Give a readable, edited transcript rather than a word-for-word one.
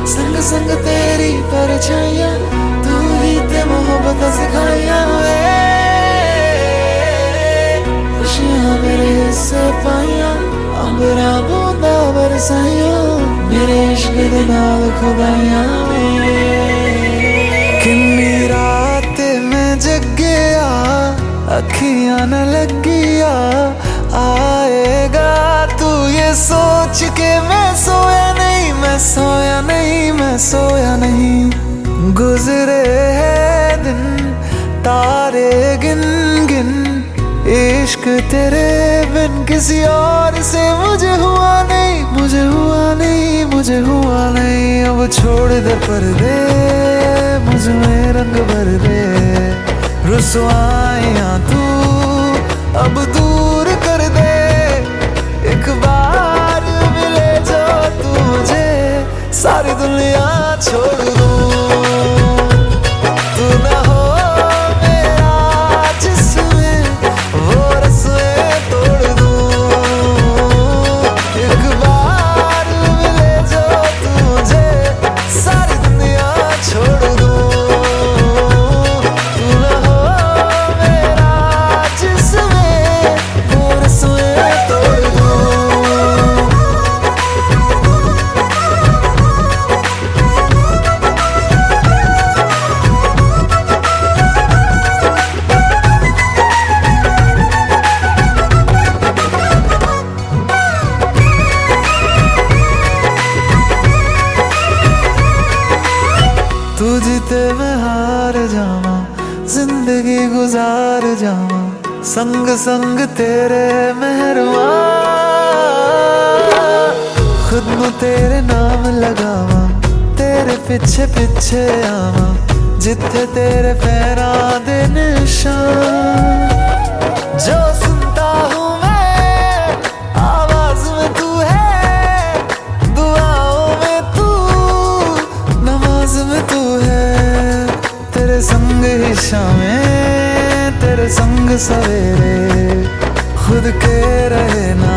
संग संग तेरी परछाइयां, तू ही ते मोहब्बत सिखाइया वे। खुशियां मेरे हिस्से पाइयां, अंबरा बूंदा बरसाइया, मेरे इश्क दे नाल खुदाइयां वे। किन्नी रात में जगिया, अखियां न लगिया, आएगा तू ये सोच के मैं सोया नहीं, मैं सोया नहीं, मैं सोया नहीं। गुजरे हैं दिन तारे गिन गिन, इश्क तेरे बिन किसी और से मुझे हुआ नहीं, मुझे हुआ नहीं, मुझे हुआ नहीं। अब छोड़ दे पर्दे, मुझ में रंग भर दे, रुसवाइयां तू अब दूर कर दे। एक बार मिले जो तू मुझे, सारी दुनिया छोड़ दूं। तू ना हो मेरा जिस्म, वो रस्में तोड़ दूं। एक बार मिले जो तू मुझे, सारी दुनिया छोड़ दूं। तू ना हो मेरा जिस्म, वो रस्में तोड़ दूं। तू जीते मैं हार जावा, जिंदगी गुजार जावा, संग संग तेरे मेहरवा। खुद नू तेरे नाम लगावा, तेरे पीछे पीछे आवा, जिथे तेरे पैरां दे निशान। जो सुनता हूँ मैं आवाज में तू है, दुआओं में तू, नमाज में तू है। तेरे संग ही शामें, तेरे संग सवेरे, खुद के रहे ना